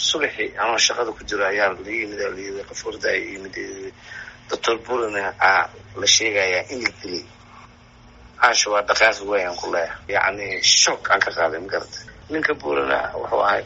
subaxii ama shaqada ku jiro ayaa la yimid qof warda ay yimid doctor Burana la sheegayaa in la dilay caasho waa dhaqaaq weyn ku leeyahay yani shock aan ka qaaday magarta ninka Burana wuxuu ahaa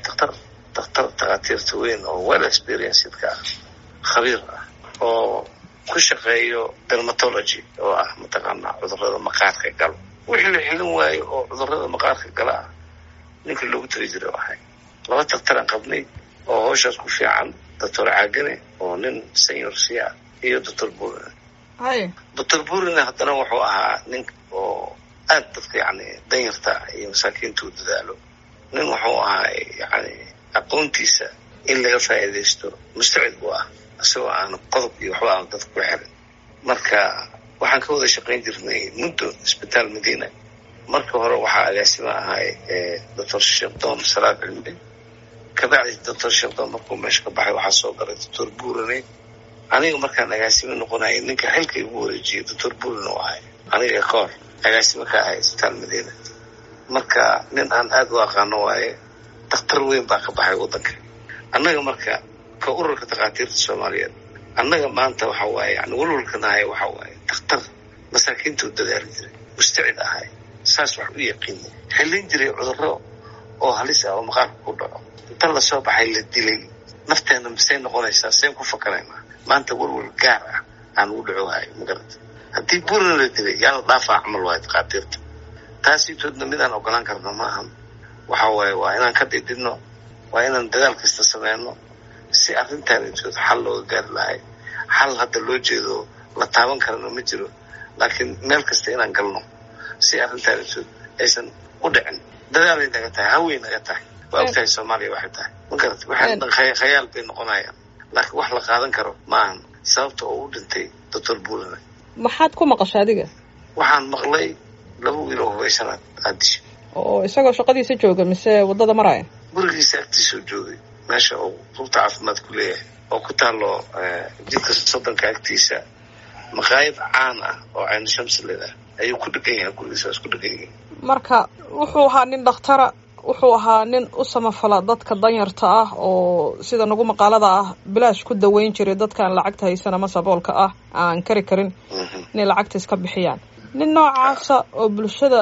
takhaatiirta weyn oo well experienced ka khabiir ah oo ku shaqeeyo dermatology oo ah mataqaana cudurrada maqaarka gal wixii la xilin waayo oo cudurrada maqaarka gala ninka loogu tiri jiray waxay laba dhakhtar qabnay oo hawshaas ku fiican doctor Caagane oo nin senior siya iyo doctor Burana doctor Burana haddana wuxuu ahaa nin oo aad dadka yani danyarta iyo masaakiinta u dadaalo nin wuxuu ahaa yani aqoontiisa in laga faa'iideysto mustacid u ah asoo aan qodob iyo waxba aan dadku ku xirin marka waxaan ka wada shaqayn jirnay muddo isbitaal Madiina marka hore waxaa agaasima ahay doctor Sheekhdon Salaad Cilmi kabacdi doctor Sheekhdon markuu meesha ka baxay waxaa soo galay doctor Burana aniga markaan agaasima noqonay ninka xilka ugu wareejiyay doctor Burana waa aniga ka hor agaasima ka ahay isbitaal Madiina marka nin aan aad u aqaano waaye dhakhtar weyn baa ka baxay wadanka annaga marka ka ururka takhaatiirta Soomaaliyeed annaga maanta waxa waaye yani walwalkanahay waxa waaye dhakhtar masaakiinta u dadaali jiray mustacid ahay saas wax u yaqiinay xilin jiray cudurro oo halis ah oo maqaarka ku dhaco inta la soo baxay la dilay nafteena misay noqonaysaa seen ku fakaraynaa maanta walwal gaar ah aan u dhacohay magarad haddii Burana la dilay yaa la dhaafaa camal waaye takhaatiirta taasi toodna midaan ogolaan karna maahan waxa waaye waa inaan ka dhidhino waa inaan dadaal kasta sameeyno si arrintan intood xal looga gaari lahay xal hadda loo jeedo la taaban karana ma jiro laakiin meel kasta inaan galno si arrintan intood aysan u dhicin dadaalay naga tahay haween naga tahay waa ogtahay Soomaaliya waxay tahay magarad waxay khayaal bay noqonayaan laakiin wax la qaadan karo maahan sababta oo u dhintay doctor Burana maxaad ku maqashay adiga waxaan maqlay laba wiil oo hooyasanaad aadish oo isagoo shaqadiisa jooga mise wadada maraya gurigiisa agtiisa joogay meesha oo rugta caafimaad ku leeyahay oo ku taalo jidka soddonka agtiisa maqaayad caan ah oo Cayn Shams leedahay ayuu ku dhagan yahay gurigiisa isku dhagan yahay marka wuxuu ahaa nin dhakhtara wuxuu ahaa nin u samafala dadka danyarta ah oo sida nagu maqaalada ah bilaash ku daweyn jiray dadka aan lacagta haysan ama saboolka ah aan kari karin inay lacagta iska bixiyaan nin noocaasa oo bulshada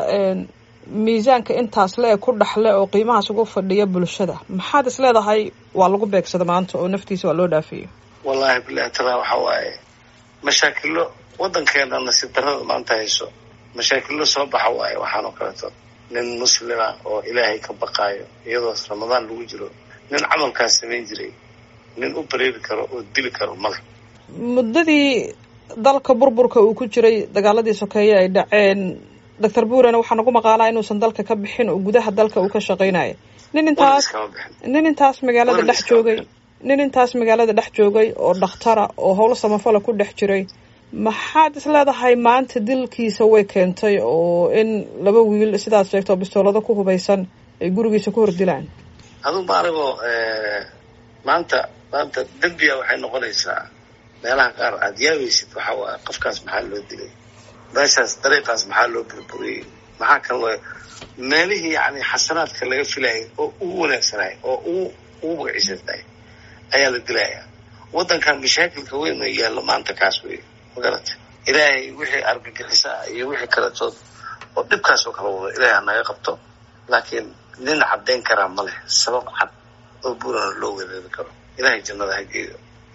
miisaanka intaas le ku dhaxle oo qiimahaas ugu fadhiya bulshada maxaad is leedahay waa lagu beegsada maanta oo naftiisa waa loo dhaafiyay wallahi billahi tala waxa waaye mashaakilo wadankeena nasiib darrada maanta hayso mashaakilo soo baxa waaye waxaan oo kaleeto nin muslima oo ilaahay ka baqaayo iyadoo Ramadaan lagu jiro nin camalkaas sameyn jiray nin u bareeri karo oo dili karo male muddadii dalka burburka uu ku jiray dagaaladii sokeeye ay dhaceen doctor Burana waxaa nagu maqaalaa inuusan dalka ka bixin oo gudaha dalka uu ka shaqeynayo nin intaas magaalada dhex joogay oo dhakhtara oo howlo samafala ku dhex jiray maxaad is leedahay maanta dilkiisa way keentay oo in laba wiil sidaas sheegto bistoolada ku hubaysan ay gurigiisa ku hordilaan aduu maarigo maanta dambiya waxay noqonaysaa meelaha qaar aad yaabaysid waxa waa qofkaas maxaa loo dilay meeshaas dariiqaas maxaa loo burburiyey maxaa kan loo meelihii yani xasanaadka laga filayay oo ugu wanaagsanay oo ugu magaciisantahay ayaa la dilayaa wadankan mashaakilka weyn oo yaalla maanta kaas wey magarata ilaahay wixii argagixisa iyo wixii kaletood oo dhibkaas oo kala wado ilaahay naga qabto laakiin nin caddayn karaa ma leh sabab cad oo Burana loo weerari karo ilaahay jannada ha geeyo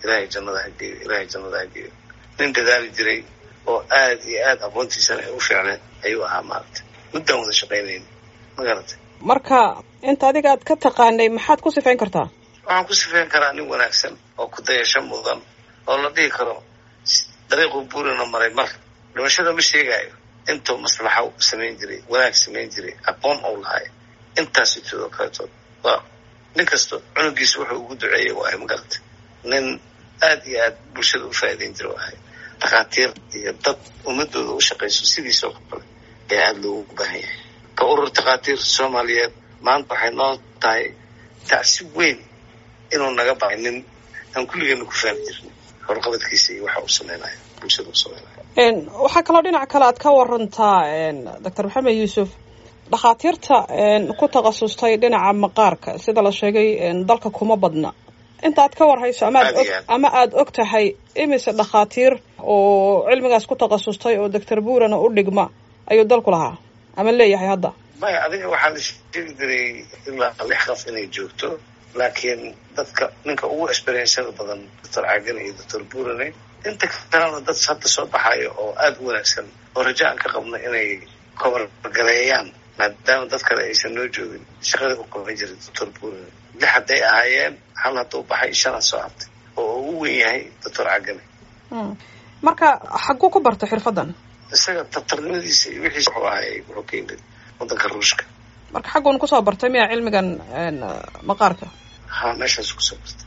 nin dadaali jiray oo aad iyo aad aqoontiisana u fiicneen ayuu ahaa maaragta muddaan wada shaqaynayn magarata marka inta adiga aad ka taqaanay maxaad ku sifayn kartaa waxaan ku sifayn karaa nin wanaagsan oo ku dayasho mudan oo la dhihi karo dariiquu Burana maray mar dhimashada ma sheegayo intuu maslaxo samayn jiray wanaag samayn jiray aqoon oo lahay intaas sidoo kaleeto waa nin kasto cunugiisa wuxuu ugu duceeyay waa magarata nin aad iyo aad bulshada u faa'iideyn jiray wahay takhaatiir iyo dad ummadooda u shaqayso sidiisoo kale ee aad loogu baahan yahay ka urur takhaatiir Soomaaliyeed maanta waxay noo tahay tacsiib weyn inuu naga baxay nin aan kulligeena ku fahmi jirnay horqabadkiisa iyo waxa uu sameynayo bulshada u sameynayo waxaa kaloo dhinac kale aad ka warantaa doctor Maxamed Yuusuf dhakhaatiirta ku takhasustay dhinaca maqaarka sida la sheegay dalka kuma badna intaad ka warhayso ama aada og tahay imise dhakhaatiir oo cilmigaas ku takhasustay oo doctor buurana u dhigma ayuu dalku lahaa ama leeyahay hadda maya adiga waxaa la sheegi jiray ilaa 6 qof inay joogto laakiin dadka ninka ugu experienceda badan doctor Cagane iyo doctor Buurane inta kalena dad hadda soo baxayo oo aada u wanaagsan oo rajo aan ka qabno inay gareeyaan maadaama dad kale aysan noo joogin shaqada u qaban jiray doctor Buurane 6 hadday ahaayeen hal hadduu baxay 5 soo hartay oo ugu weyn yahay doctor Cagane marka xaguu ku bartay xirfadan isaga tatarnimadiisa iyo wixiisa wuxuu ahay wuxuu ka yimid wadanka Ruushka marka xaguun kusoo bartay miyaa cilmigan maqaarka ha meeshaas kusoo bartay